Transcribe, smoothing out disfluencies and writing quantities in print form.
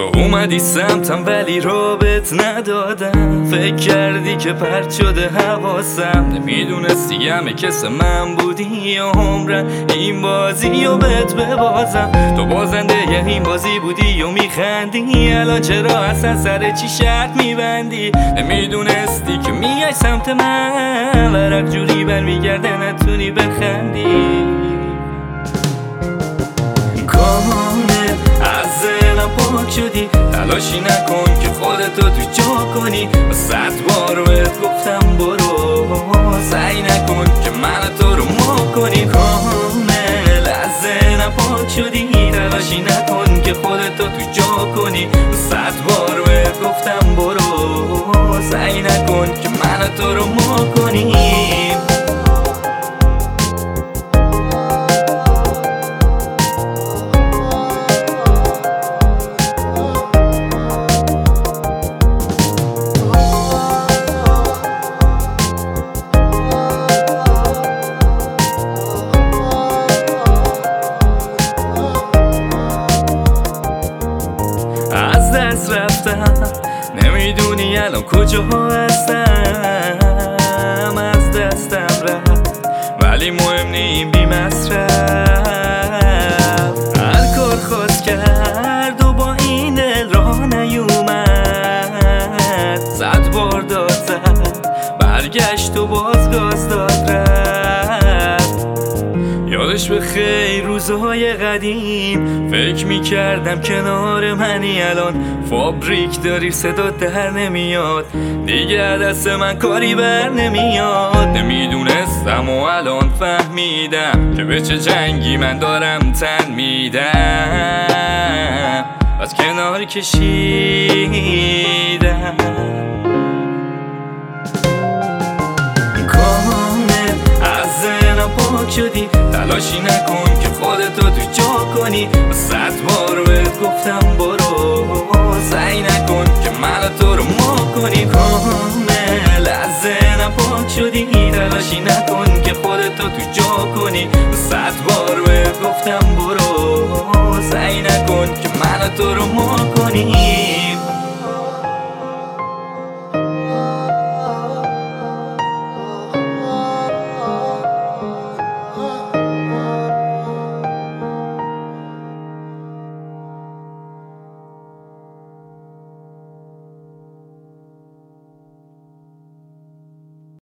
تو اومدی سمتم ولی رابط ندادم. فکر کردی که پرت شده حواسم، نمیدونستی همه کس من بودی یا عمرم این بازی و بهت ببازم. تو بازنده این بازی بودی و میخندی، الان چرا اصلا سر چی شرط میبندی؟ نمیدونستی که میای سمت من، ورق جوری برمیگرده نتونی بخندی. کامل از ذهنم پاک شدی، تلاشی نکن که خودتو تو جا کنی. 100 بار بهت گفتم برو، سعی نکن که من تو رو ما کنی. کامل از ذهنم پاک شدی، تلاشی نکن که خودتو تو جا کنی. 100 بار بهت گفتم برو، سعی نکن که من تو رو ما کنی. از دست رفتم، نمیدونی الان کجا هستم. از دستم رفت ولی مهم نیم بی مصرف. هر کار خواست کرد و با این دل راه نیومد. 100 بار داد زد، برگشت و باز گاز داد رفت. یادش به خیر روزهای قدیم، فکر میکردم کنار منی، الان فابریک داری صدا در نمیاد، دیگه دست من کاری بر نمیاد. نمیدونستم و الان فهمیدم که به چه جنگی من دارم تن میدم. از کنار کشیدم پاک شدی، تلاشی نکن که خودتو تو جا کنی. 100 بار بهت گفتم برو، سعی نکن که من تو رو ما کنی. کامل از ذهنم پاک شدی، تلاشی نکن که خودتو تو جا کنی. 100 بار بهت گفتم برو، سعی نکن که من تو رو ما کنی.